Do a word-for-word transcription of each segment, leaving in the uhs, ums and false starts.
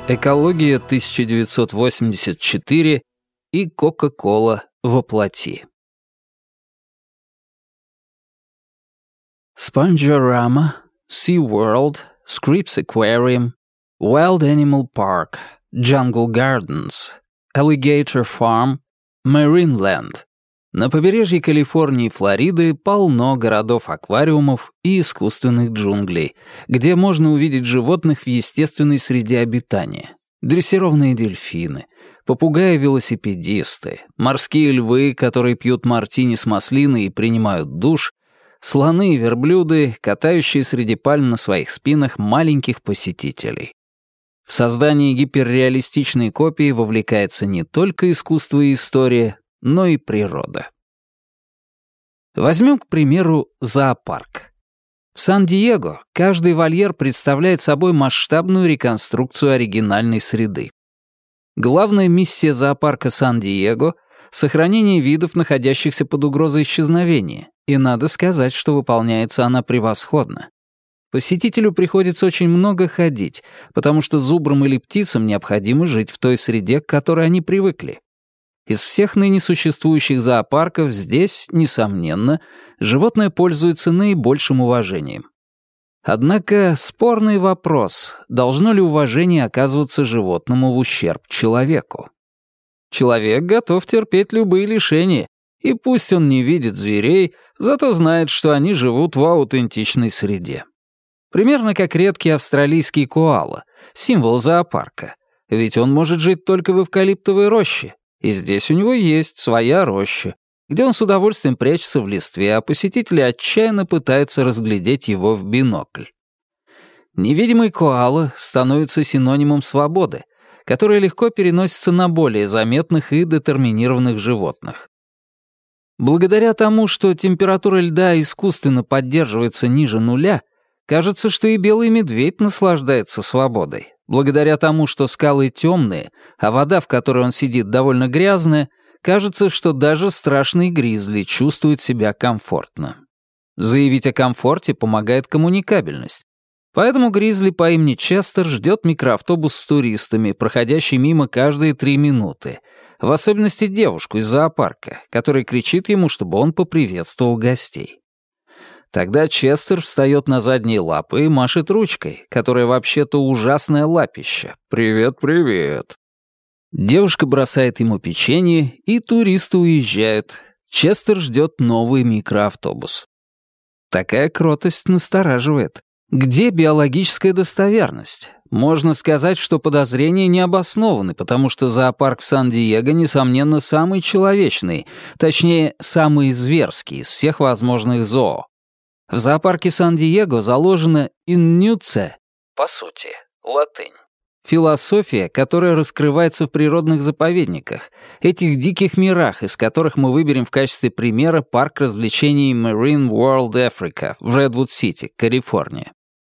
Экология тысяча девятьсот восемьдесят четыре и Кока-кола во плоти. Spongerama, SeaWorld, Scripps Aquarium, Wild Animal Park, Jungle Gardens, Alligator Farm, Marineland. На побережье Калифорнии и Флориды полно городов-аквариумов и искусственных джунглей, где можно увидеть животных в естественной среде обитания. Дрессированные дельфины, попугаи-велосипедисты, морские львы, которые пьют мартини с маслиной и принимают душ, слоны и верблюды, катающие среди пальм на своих спинах маленьких посетителей. В создании гиперреалистичной копии вовлекается не только искусство и история, но и природа. Возьмем, к примеру, зоопарк. В Сан-Диего каждый вольер представляет собой масштабную реконструкцию оригинальной среды. Главная миссия зоопарка Сан-Диего — сохранение видов, находящихся под угрозой исчезновения, и надо сказать, что выполняется она превосходно. Посетителю приходится очень много ходить, потому что зубрам или птицам необходимо жить в той среде, к которой они привыкли. Из всех ныне существующих зоопарков здесь, несомненно, животное пользуется наибольшим уважением. Однако спорный вопрос, должно ли уважение оказываться животному в ущерб человеку. Человек готов терпеть любые лишения, и пусть он не видит зверей, зато знает, что они живут в аутентичной среде. Примерно как редкий австралийский коала, символ зоопарка, ведь он может жить только в эвкалиптовой роще. И здесь у него есть своя роща, где он с удовольствием прячется в листве, а посетители отчаянно пытаются разглядеть его в бинокль. Невидимый коала становится синонимом свободы, которая легко переносится на более заметных и детерминированных животных. Благодаря тому, что температура льда искусственно поддерживается ниже нуля, кажется, что и белый медведь наслаждается свободой. Благодаря тому, что скалы темные, а вода, в которой он сидит, довольно грязная, кажется, что даже страшный гризли чувствует себя комфортно. Заявить о комфорте помогает коммуникабельность. Поэтому гризли по имени Честер ждет микроавтобус с туристами, проходящий мимо каждые три минуты, в особенности девушку из зоопарка, которая кричит ему, чтобы он поприветствовал гостей. Тогда Честер встает на задние лапы и машет ручкой, которая вообще-то ужасное лапище. «Привет, привет». Девушка бросает ему печенье, и туристы уезжают. Честер ждет новый микроавтобус. Такая кротость настораживает. Где биологическая достоверность? Можно сказать, что подозрения не обоснованы, потому что зоопарк в Сан-Диего, несомненно, самый человечный, точнее, самый зверский из всех возможных зоо. В зоопарке Сан-Диего заложена «иннюце», по сути, латынь. Философия, которая раскрывается в природных заповедниках, этих диких мирах, из которых мы выберем в качестве примера парк развлечений Marine World Africa в Редвуд-Сити, Калифорния.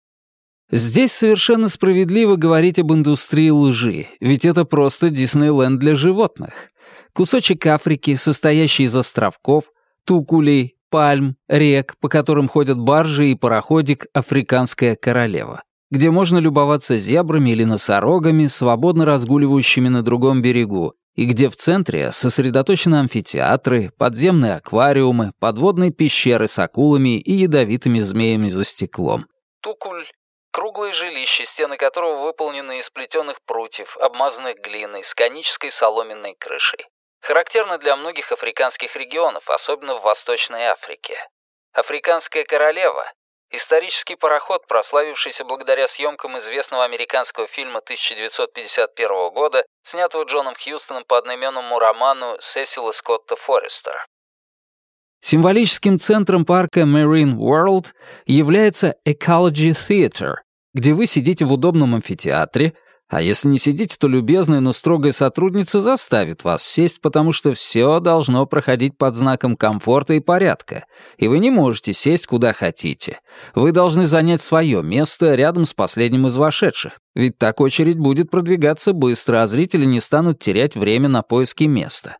Здесь совершенно справедливо говорить об индустрии лжи, ведь это просто Диснейленд для животных. Кусочек Африки, состоящий из островков, тукулей, пальм, рек, по которым ходят баржи и пароходик «Африканская королева», где можно любоваться зебрами или носорогами, свободно разгуливающими на другом берегу, и где в центре сосредоточены амфитеатры, подземные аквариумы, подводные пещеры с акулами и ядовитыми змеями за стеклом. Тукуль — круглое жилище, стены которого выполнены из плетеных прутьев, обмазанных глиной, с конической соломенной крышей. Характерно для многих африканских регионов, особенно в Восточной Африке. «Африканская королева» — исторический пароход, прославившийся благодаря съемкам известного американского фильма тысяча девятьсот пятьдесят первого года, снятого Джоном Хьюстоном по одноименному роману Сесила Скотта Форестера. Символическим центром парка Marine World является Ecology Theatre, где вы сидите в удобном амфитеатре, а если не сидите, то любезная, но строгая сотрудница заставит вас сесть, потому что все должно проходить под знаком комфорта и порядка, и вы не можете сесть куда хотите. Вы должны занять свое место рядом с последним из вошедших, ведь так очередь будет продвигаться быстро, а зрители не станут терять время на поиски места.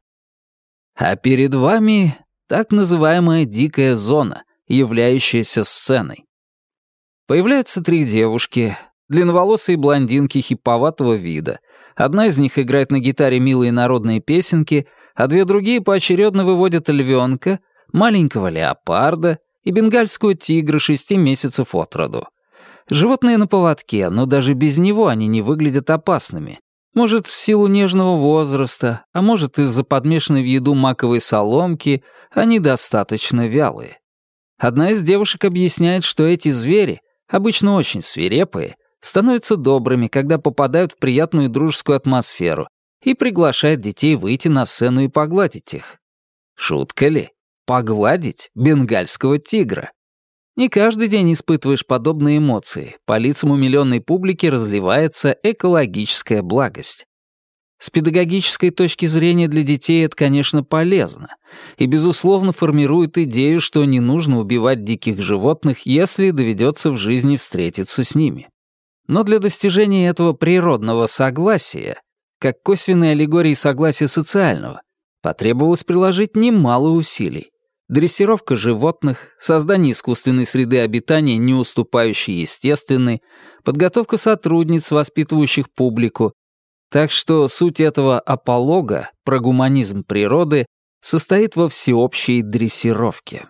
А перед вами так называемая дикая зона, являющаяся сценой. Появляются три девушки. длинноволосые блондинки хиповатого вида. Одна из них играет на гитаре милые народные песенки, а две другие поочередно выводят львенка, маленького леопарда и бенгальского тигра шести месяцев от роду. Животные на поводке, но даже без него они не выглядят опасными. Может, в силу нежного возраста, а может, из-за подмешанной в еду маковой соломки, они достаточно вялые. Одна из девушек объясняет, что эти звери, обычно очень свирепые, становятся добрыми, когда попадают в приятную дружескую атмосферу, и приглашает детей выйти на сцену и погладить их. Шутка ли? Погладить бенгальского тигра? Не каждый день испытываешь подобные эмоции. По лицам умилённой публики разливается экологическая благость. С педагогической точки зрения для детей это, конечно, полезно и, безусловно, формирует идею, что не нужно убивать диких животных, если доведется в жизни встретиться с ними. Но для достижения этого природного согласия, как косвенной аллегории согласия социального, потребовалось приложить немало усилий. Дрессировка животных, создание искусственной среды обитания, не уступающей естественной, подготовка сотрудниц, воспитывающих публику. Так что суть этого аполога про гуманизм природы состоит во всеобщей дрессировке.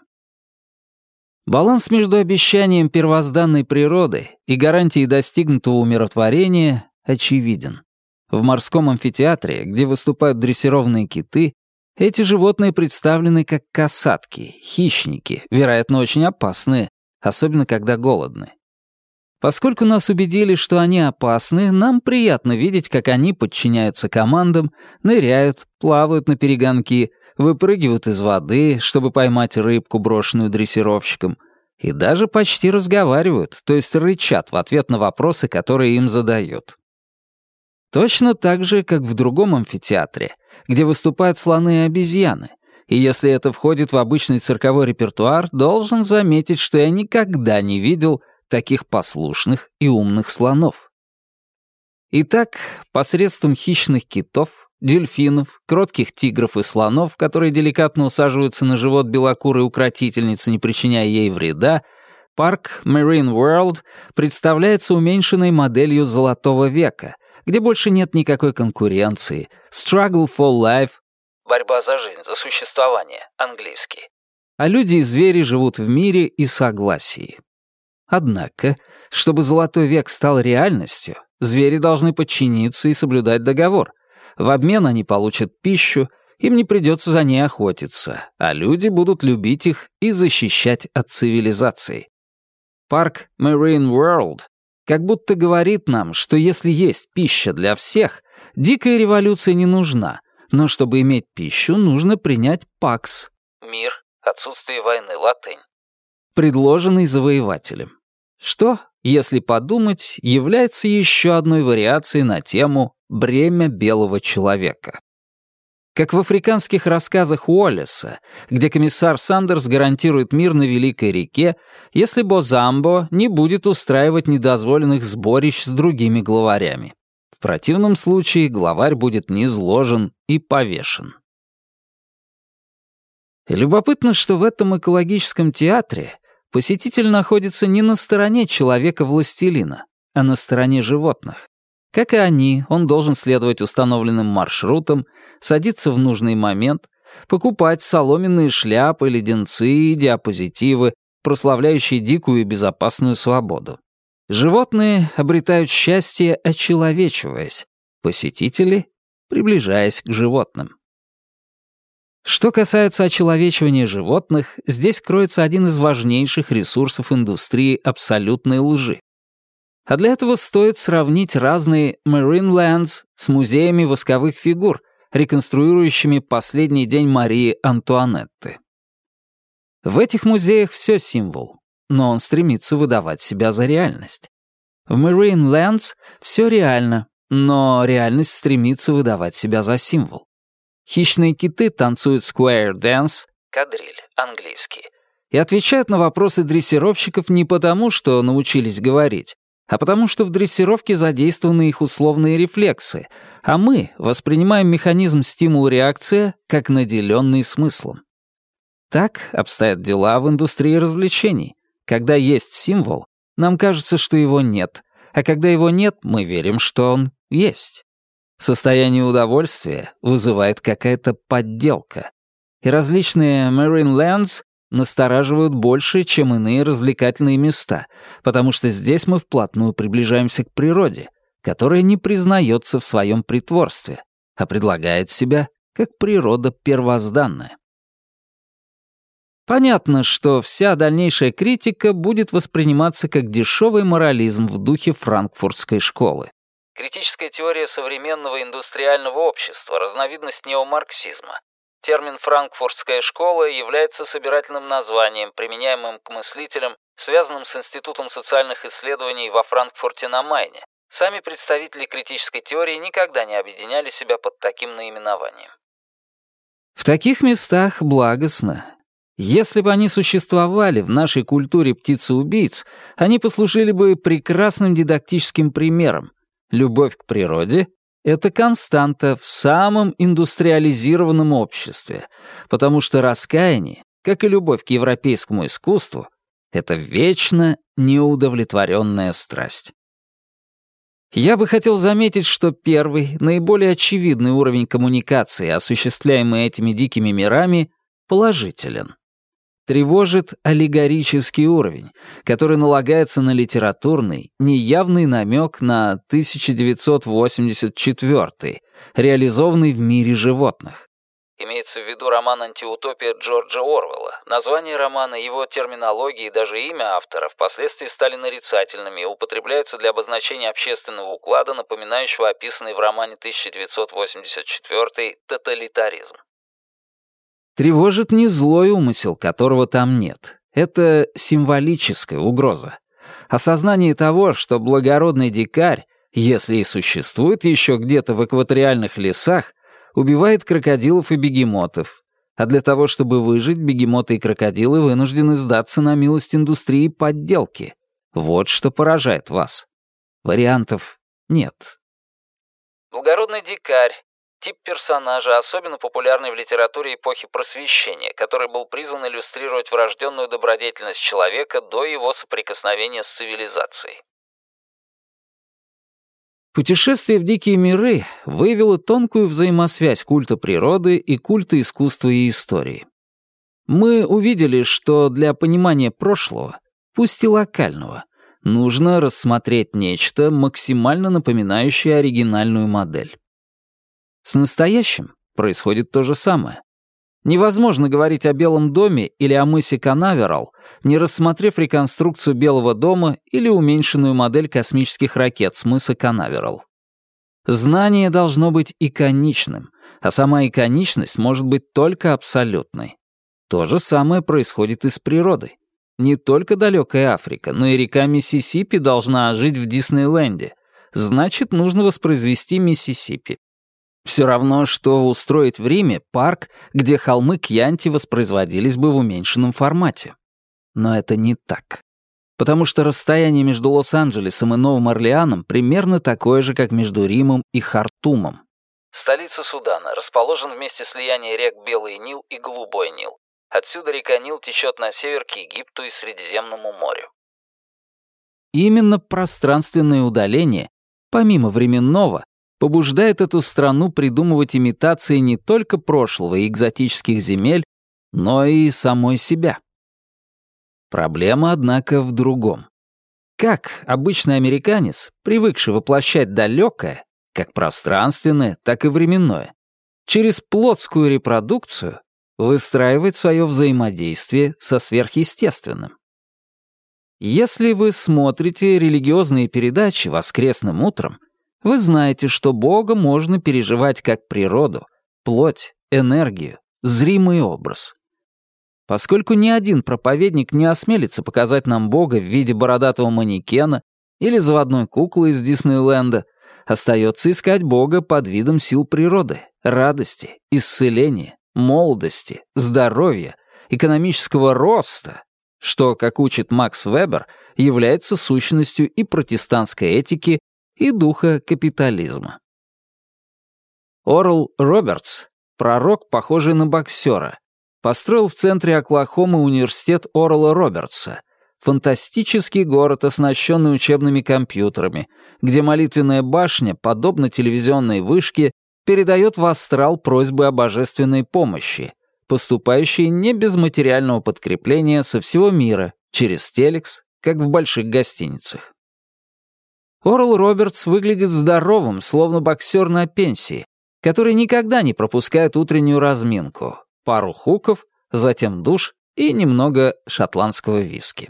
Баланс между обещанием первозданной природы и гарантией достигнутого умиротворения очевиден. В морском амфитеатре, где выступают дрессированные киты, эти животные представлены как касатки, хищники, вероятно, очень опасные, особенно когда голодны. Поскольку нас убедили, что они опасны, нам приятно видеть, как они подчиняются командам, ныряют, плавают на перегонки, выпрыгивают из воды, чтобы поймать рыбку, брошенную дрессировщиком, и даже почти разговаривают, то есть рычат в ответ на вопросы, которые им задают. Точно так же, как в другом амфитеатре, где выступают слоны и обезьяны, и если это входит в обычный цирковой репертуар, должен заметить, что я никогда не видел таких послушных и умных слонов. Итак, посредством хищных китов, дельфинов, кротких тигров и слонов, которые деликатно усаживаются на живот белокурой укротительницы, не причиняя ей вреда, парк Marine World представляется уменьшенной моделью Золотого века, где больше нет никакой конкуренции, struggle for life, борьба за жизнь, за существование, английский, а люди и звери живут в мире и согласии. Однако, чтобы Золотой век стал реальностью, звери должны подчиниться и соблюдать договор. В обмен они получат пищу, им не придется за ней охотиться, а люди будут любить их и защищать от цивилизации. Парк Marine World как будто говорит нам, что если есть пища для всех, дикая революция не нужна, но чтобы иметь пищу, нужно принять пакс. Мир, отсутствие войны, латынь. Предложенный завоевателем. Что, если подумать, является еще одной вариацией на тему «бремя белого человека». Как в африканских рассказах Уоллеса, где комиссар Сандерс гарантирует мир на Великой реке, если Бозамбо не будет устраивать недозволенных сборищ с другими главарями. В противном случае главарь будет низложен и повешен. И любопытно, что в этом экологическом театре посетитель находится не на стороне человека-властелина, а на стороне животных. Как и они, он должен следовать установленным маршрутам, садиться в нужный момент, покупать соломенные шляпы, леденцы и диапозитивы, прославляющие дикую и безопасную свободу. Животные обретают счастье, очеловечиваясь, посетители — приближаясь к животным. Что касается очеловечивания животных, здесь кроется один из важнейших ресурсов индустрии абсолютной лжи. А для этого стоит сравнить разные Marine Lands с музеями восковых фигур, реконструирующими последний день Марии Антуанетты. В этих музеях все символ, но он стремится выдавать себя за реальность. В Marine Lands все реально, но реальность стремится выдавать себя за символ. Хищные киты танцуют square dance, кадриль, английский, и отвечают на вопросы дрессировщиков не потому, что научились говорить, а потому что в дрессировке задействованы их условные рефлексы, а мы воспринимаем механизм стимул-реакция как наделенный смыслом. Так обстоят дела в индустрии развлечений. Когда есть символ, нам кажется, что его нет, а когда его нет, мы верим, что он есть. Состояние удовольствия вызывает какая-то подделка. И различные Marine Lands настораживают больше, чем иные развлекательные места, потому что здесь мы вплотную приближаемся к природе, которая не признается в своем притворстве, а предлагает себя как природа первозданная. Понятно, что вся дальнейшая критика будет восприниматься как дешевый морализм в духе франкфуртской школы. Критическая теория современного индустриального общества, разновидность неомарксизма. Термин «франкфуртская школа» является собирательным названием, применяемым к мыслителям, связанным с Институтом социальных исследований во Франкфурте на Майне. Сами представители критической теории никогда не объединяли себя под таким наименованием. В таких местах благостно. Если бы они существовали в нашей культуре птицеубийц, они послужили бы прекрасным дидактическим примером. Любовь к природе — это константа в самом индустриализированном обществе, потому что раскаяние, как и любовь к европейскому искусству, это вечно неудовлетворенная страсть. Я бы хотел заметить, что первый, наиболее очевидный уровень коммуникации, осуществляемый этими дикими мирами, положителен. Тревожит аллегорический уровень, который налагается на литературный, неявный намек на тысяча девятьсот восемьдесят четвёртый, реализованный в мире животных. Имеется в виду роман «Антиутопия» Джорджа Орвелла. Название романа, его терминология и даже имя автора впоследствии стали нарицательными и употребляются для обозначения общественного уклада, напоминающего описанный в романе тысяча девятьсот восемьдесят четвёртый тоталитаризм. Тревожит не злой умысел, которого там нет. Это символическая угроза. Осознание того, что благородный дикарь, если и существует еще где-то в экваториальных лесах, убивает крокодилов и бегемотов. А для того, чтобы выжить, бегемоты и крокодилы вынуждены сдаться на милость индустрии подделки. Вот что поражает вас. Вариантов нет. Благородный дикарь. Тип персонажа, особенно популярный в литературе эпохи Просвещения, который был призван иллюстрировать врожденную добродетельность человека до его соприкосновения с цивилизацией. Путешествие в дикие миры выявило тонкую взаимосвязь культа природы и культа искусства и истории. Мы увидели, что для понимания прошлого, пусть и локального, нужно рассмотреть нечто, максимально напоминающее оригинальную модель. С настоящим происходит то же самое. Невозможно говорить о Белом доме или о мысе Канаверал, не рассмотрев реконструкцию Белого дома или уменьшенную модель космических ракет с мыса Канаверал. Знание должно быть иконичным, а сама иконичность может быть только абсолютной. То же самое происходит и с природой. Не только далекая Африка, но и река Миссисипи должна ожить в Диснейленде. Значит, нужно воспроизвести Миссисипи. Все равно, что устроить в Риме парк, где холмы Кьянти воспроизводились бы в уменьшенном формате. Но это не так. Потому что расстояние между Лос-Анджелесом и Новым Орлеаном примерно такое же, как между Римом и Хартумом. Столица Судана расположен в месте слияния рек Белый Нил и Голубой Нил. Отсюда река Нил течет на север к Египту и Средиземному морю. Именно пространственное удаление, помимо временного, побуждает эту страну придумывать имитации не только прошлого и экзотических земель, но и самой себя. Проблема, однако, в другом. Как обычный американец, привыкший воплощать далекое, как пространственное, так и временное, через плотскую репродукцию выстраивать свое взаимодействие со сверхъестественным? Если вы смотрите религиозные передачи воскресным утром, вы знаете, что Бога можно переживать как природу, плоть, энергию, зримый образ. Поскольку ни один проповедник не осмелится показать нам Бога в виде бородатого манекена или заводной куклы из Диснейленда, остается искать Бога под видом сил природы, радости, исцеления, молодости, здоровья, экономического роста, что, как учит Макс Вебер, является сущностью и протестантской этики, и духа капитализма. Орл Робертс, пророк, похожий на боксера, построил в центре Оклахомы университет Орла Робертса, Фантастический город, оснащенный учебными компьютерами, где молитвенная башня, подобно телевизионной вышке, передает в астрал просьбы о божественной помощи, поступающие не без материального подкрепления со всего мира, через телекс, как в больших гостиницах. Орл Робертс выглядит здоровым, словно боксер на пенсии, который никогда не пропускает утреннюю разминку, пару хуков, затем душ и немного шотландского виски.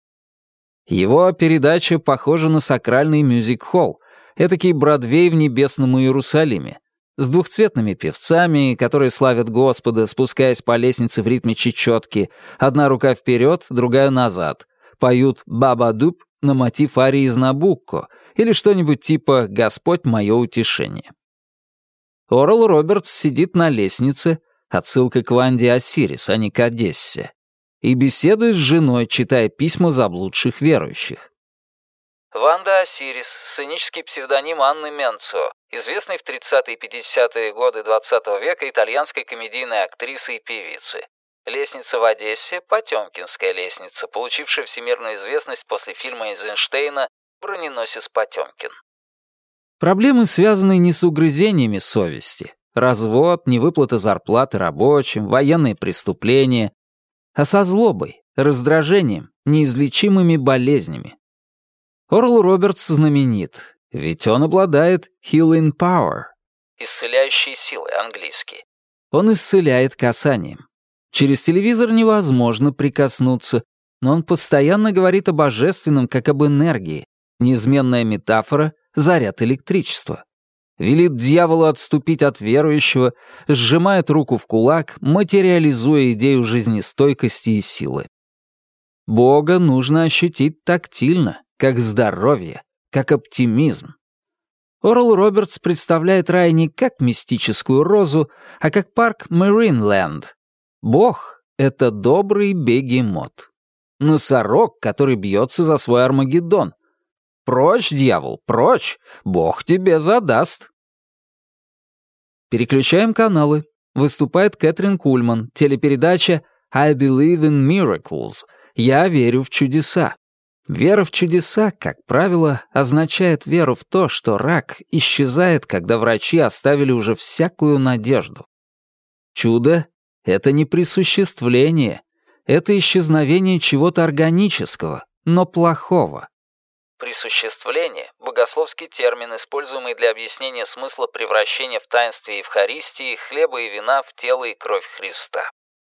Его передача похожа на сакральный мюзик-холл, этакий Бродвей в небесном Иерусалиме, с двухцветными певцами, которые славят Господа, спускаясь по лестнице в ритме чечетки, одна рука вперед, другая назад, поют «Баба-дуб» на мотив арии из Набукко или что-нибудь типа «Господь мое утешение». Орл Робертс сидит на лестнице, отсылка к Ванде Осирис, а не к Одессе, и беседует с женой, читая письма заблудших верующих. Ванда Осирис, сценический псевдоним Анны Менцио, известной в тридцатые и пятидесятые годы двадцатого века итальянской комедийной актрисы и певицы. «Лестница в Одессе» — Потёмкинская лестница, получившая всемирную известность после фильма Эйзенштейна «Броненосец Потёмкин». Проблемы связаны не с угрызениями совести, развод, невыплата зарплаты рабочим, военные преступления, а со злобой, раздражением, неизлечимыми болезнями. Орл Робертс знаменит, ведь он обладает healing power, исцеляющей силой, английский. Он исцеляет касанием. Через телевизор невозможно прикоснуться, но он постоянно говорит о божественном, как об энергии, неизменная метафора — заряд электричества. Велит дьяволу отступить от верующего, сжимает руку в кулак, материализуя идею жизнестойкости и силы. Бога нужно ощутить тактильно, как здоровье, как оптимизм. Орл Робертс представляет рай не как мистическую розу, а как парк Маринленд. Бог — это добрый бегемот. Носорог, который бьется за свой Армагеддон. Прочь, дьявол, прочь, Бог тебе задаст. Переключаем каналы. Выступает Кэтрин Кульман, телепередача «I believe in miracles» — «Я верю в чудеса». Вера в чудеса, как правило, означает веру в то, что рак исчезает, когда врачи оставили уже всякую надежду. Чудо — это не присуществление, это исчезновение чего-то органического, но плохого. Присуществление — богословский термин, используемый для объяснения смысла превращения в таинстве Евхаристии хлеба и вина в тело и кровь Христа.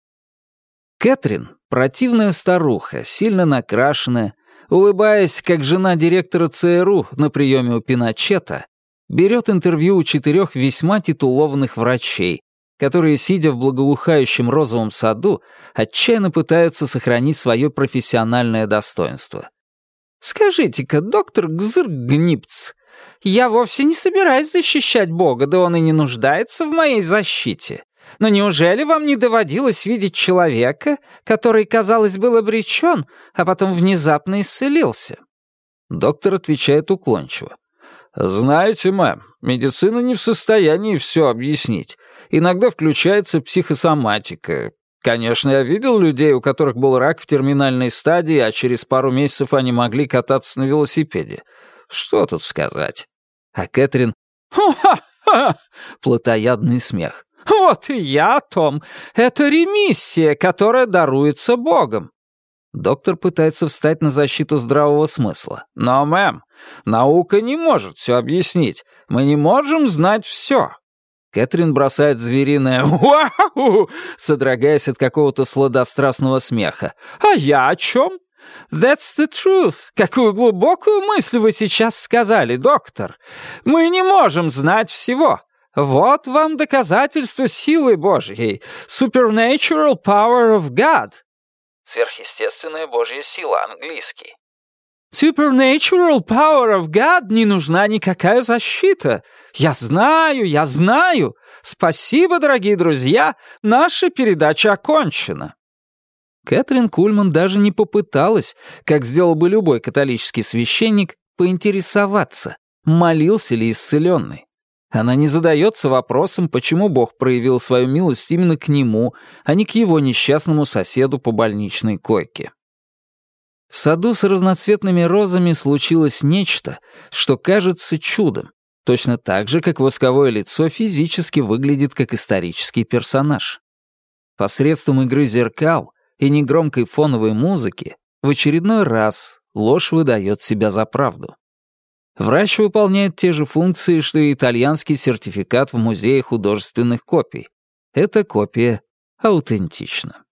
Кэтрин — противная старуха, сильно накрашенная, улыбаясь, как жена директора ЦРУ на приеме у Пиночета, берет интервью у четырех весьма титулованных врачей, которые, сидя в благоухающем розовом саду, отчаянно пытаются сохранить свое профессиональное достоинство. «Скажите-ка, доктор Гзыргнипц, я вовсе не собираюсь защищать Бога, да он и не нуждается в моей защите. Но неужели вам не доводилось видеть человека, который, казалось, был обречен, а потом внезапно исцелился?» Доктор отвечает уклончиво. «Знаете, мэм, медицина не в состоянии все объяснить. Иногда включается психосоматика. Конечно, я видел людей, у которых был рак в терминальной стадии, а через пару месяцев они могли кататься на велосипеде. Что тут сказать?» А Кэтрин «Ха-ха-ха!» плотоядный смех. «Вот и я о том. Это ремиссия, которая даруется Богом». Доктор пытается встать на защиту здравого смысла. «Но, мэм, наука не может все объяснить. Мы не можем знать все». Кэтрин бросает звериное «Уау!», содрогаясь от какого-то сладострастного смеха. «А я о чем? That's the truth. Какую глубокую мысль вы сейчас сказали, доктор. Мы не можем знать всего. Вот вам доказательство силы Божьей. Supernatural power of God». Сверхъестественная Божья сила, английский. Supernatural power of God не нужна никакая защита. Я знаю, я знаю. Спасибо, дорогие друзья, наша передача окончена. Кэтрин Кульман даже не попыталась, как сделал бы любой католический священник, поинтересоваться, молился ли исцеленный. Она не задается вопросом, почему Бог проявил свою милость именно к нему, а не к его несчастному соседу по больничной койке. В саду с разноцветными розами случилось нечто, что кажется чудом, точно так же, как восковое лицо физически выглядит как исторический персонаж. Посредством игры зеркал и негромкой фоновой музыки в очередной раз ложь выдает себя за правду. Врач выполняет те же функции, что и итальянский сертификат в музее художественных копий. Эта копия аутентична.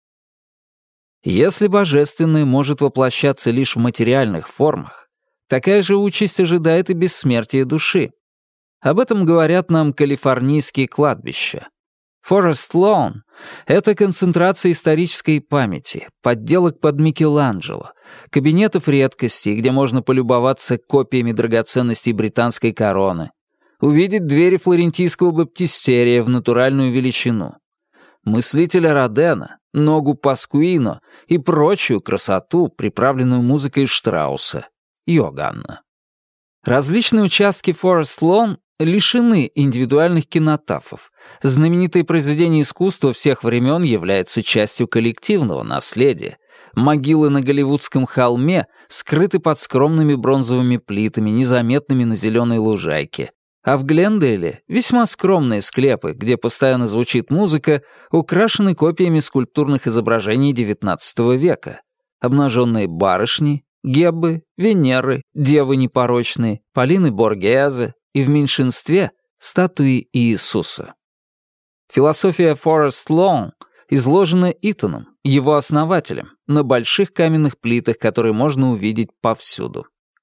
Если божественное может воплощаться лишь в материальных формах, такая же участь ожидает и бессмертие души. Об этом говорят нам калифорнийские кладбища. Форест Лоун — это концентрация исторической памяти, подделок под Микеланджело, кабинетов редкостей, где можно полюбоваться копиями драгоценностей британской короны, увидеть двери флорентийского баптистерия в натуральную величину, мыслителя Родена, ногу Паскуино и прочую красоту, приправленную музыкой Штрауса, Йоганна. Различные участки Форест Лоун лишены индивидуальных кинотафов. Знаменитые произведения искусства всех времен являются частью коллективного наследия. Могилы на Голливудском холме скрыты под скромными бронзовыми плитами, незаметными на зеленой лужайке. А в Глендейле весьма скромные склепы, где постоянно звучит музыка, украшены копиями скульптурных изображений девятнадцатого века. Обнаженные барышни, Геббы, Венеры, девы непорочные, Полины Боргезе и в меньшинстве статуи Иисуса. Философия Форест Лоун изложена Итоном, его основателем, на больших каменных плитах, которые можно увидеть повсюду.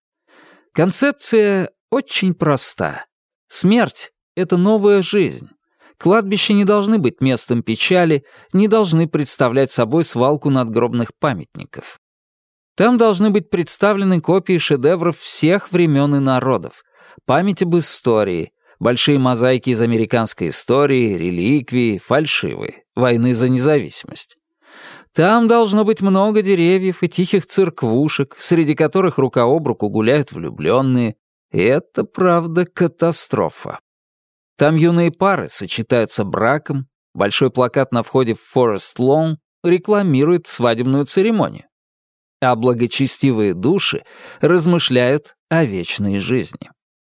Концепция очень проста. Смерть — это новая жизнь. Кладбища не должны быть местом печали, не должны представлять собой свалку надгробных памятников. Там должны быть представлены копии шедевров всех времен и народов, память об истории, большие мозаики из американской истории, реликвии, фальшивые, войны за независимость. Там должно быть много деревьев и тихих церквушек, среди которых рука об руку гуляют влюбленные. И это, правда, катастрофа. Там юные пары сочетаются браком, большой плакат на входе в Форест Лоун рекламирует свадебную церемонию. А благочестивые души размышляют о вечной жизни.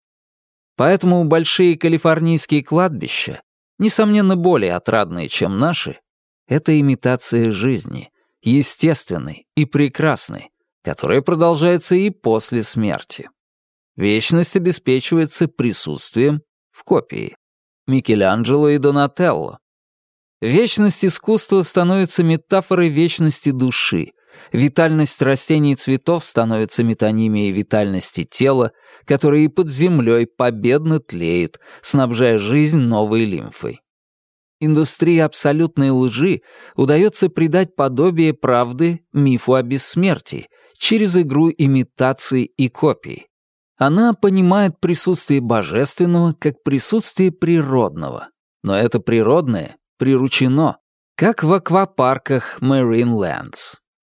Поэтому большие калифорнийские кладбища, несомненно более отрадные, чем наши, это имитация жизни, естественной и прекрасной, которая продолжается и после смерти. Вечность обеспечивается присутствием в копии. Микеланджело и Донателло. Вечность искусства становится метафорой вечности души, витальность растений и цветов становится метонимией витальности тела, которое и под землей победно тлеет, снабжая жизнь новой лимфой. Индустрии абсолютной лжи удается придать подобие правды мифу о бессмертии через игру имитаций и копий. Она понимает присутствие божественного как присутствие природного, но это природное приручено, как в аквапарках Marine Lands.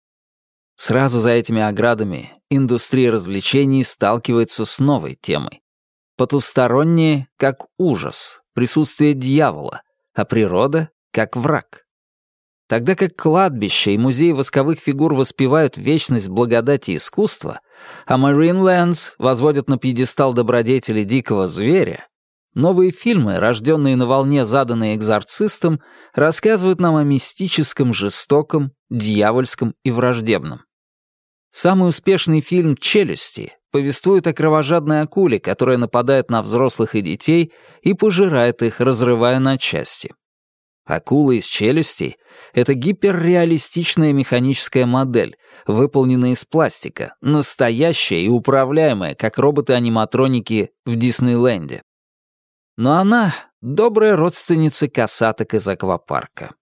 Сразу за этими оградами индустрия развлечений сталкивается с новой темой. Потустороннее как ужас, присутствие дьявола, а природа как враг. Тогда как кладбища и музеи восковых фигур воспевают вечность благодати искусства, а Marine Lands возводят на пьедестал добродетели дикого зверя, новые фильмы, рожденные на волне, заданные экзорцистом, рассказывают нам о мистическом, жестоком, дьявольском и враждебном. Самый успешный фильм «Челюсти» повествует о кровожадной акуле, которая нападает на взрослых и детей и пожирает их, разрывая на части. Акула из «Челюстей» — это гиперреалистичная механическая модель, выполненная из пластика, настоящая и управляемая, как роботы-аниматроники в Диснейленде. Но она — добрая родственница косаток из аквапарка.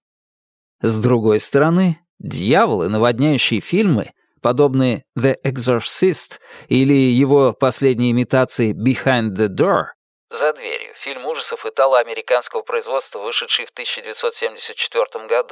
С другой стороны, дьяволы, наводняющие фильмы, подобные «The Exorcist» или его последней имитации «Behind the Door», «За дверью», фильм ужасов итало-американского производства, вышедший в тысяча девятьсот семьдесят четвёртом году.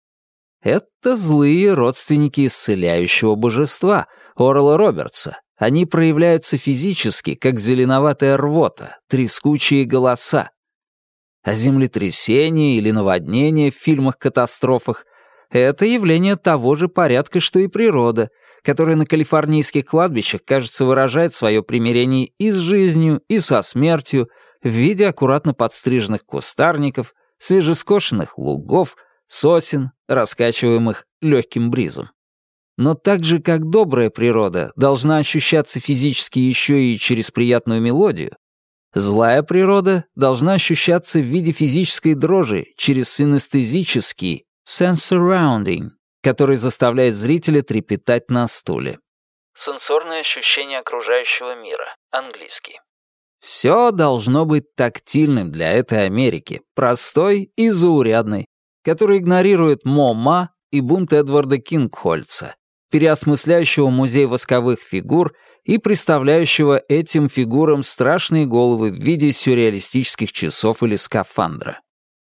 Это злые родственники исцеляющего божества, Орла Робертса. Они проявляются физически, как зеленоватая рвота, трескучие голоса. А землетрясения или наводнения в фильмах-катастрофах — это явление того же порядка, что и природа, которое на калифорнийских кладбищах, кажется, выражает свое примирение и с жизнью, и со смертью в виде аккуратно подстриженных кустарников, свежескошенных лугов, сосен, раскачиваемых легким бризом. Но так же, как добрая природа должна ощущаться физически еще и через приятную мелодию, злая природа должна ощущаться в виде физической дрожи через синестезический sense surrounding, который заставляет зрителя трепетать на стуле. Сенсорное ощущение окружающего мира. Английский. Все должно быть тактильным для этой Америки, простой и заурядной, которая игнорирует МоМА и бунт Эдварда Кингхольца, переосмысляющего музей восковых фигур и представляющего этим фигурам страшные головы в виде сюрреалистических часов или скафандра.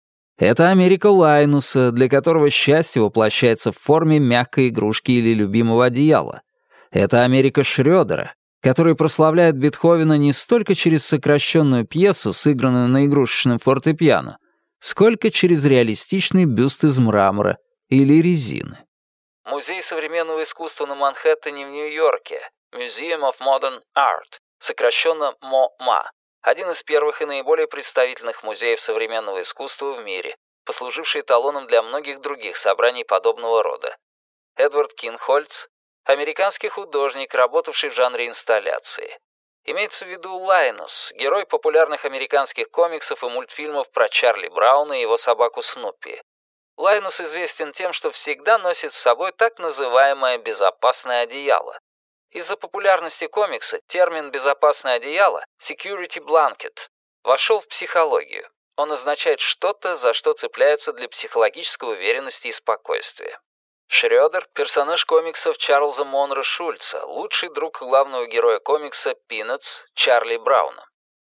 Это Америка Лайнуса, для которого счастье воплощается в форме мягкой игрушки или любимого одеяла. Это Америка Шрёдера, который прославляет Бетховена не столько через сокращенную пьесу, сыгранную на игрушечном фортепиано, сколько через реалистичный бюст из мрамора или резины. Музей современного искусства на Манхэттене в Нью-Йорке, Museum of Modern Art, сокращенно МоМА, один из первых и наиболее представительных музеев современного искусства в мире, послуживший эталоном для многих других собраний подобного рода. Эдвард Кингхольц — американский художник, работавший в жанре инсталляции. Имеется в виду Лайнус, герой популярных американских комиксов и мультфильмов про Чарли Брауна и его собаку Снуппи. Лайнус известен тем, что всегда носит с собой так называемое «безопасное одеяло». Из-за популярности комикса термин «безопасное одеяло» security blanket вошел в психологию. Он означает что-то, за что цепляются для психологической уверенности и спокойствия. Шрёдер — персонаж комиксов Чарльза Монро Шульца, лучший друг главного героя комикса «Пинатс» Чарли Брауна.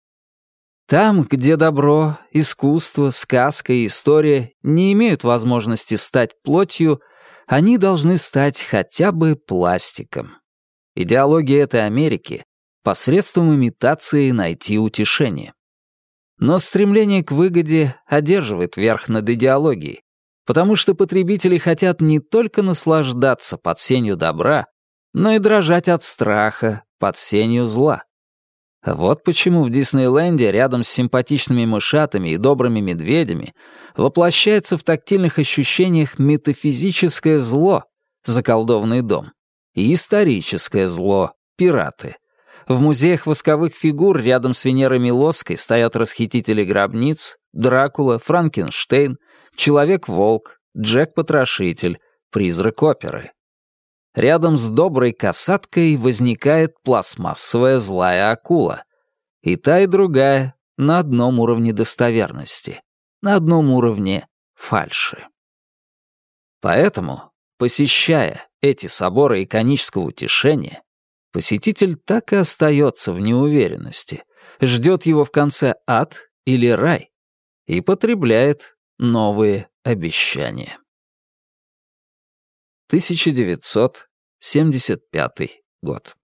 Там, где добро, искусство, сказка и история не имеют возможности стать плотью, они должны стать хотя бы пластиком. Идеология этой Америки — посредством имитации найти утешение. Но стремление к выгоде одерживает верх над идеологией, потому что потребители хотят не только наслаждаться под сенью добра, но и дрожать от страха под сенью зла. Вот почему в Диснейленде рядом с симпатичными мышатами и добрыми медведями воплощается в тактильных ощущениях метафизическое зло — заколдованный дом, и историческое зло — пираты. В музеях восковых фигур рядом с Венерой Милосской стоят расхитители гробниц, Дракула, Франкенштейн, Человек-волк, Джек-потрошитель, призрак оперы. Рядом с доброй касаткой возникает пластмассовая злая акула. И та, и другая на одном уровне достоверности, на одном уровне фальши. Поэтому, посещая эти соборы иконического утешения, посетитель так и остается в неуверенности, ждет его в конце ад или рай и потребляет новые обещания. тысяча девятьсот семьдесят пятый год.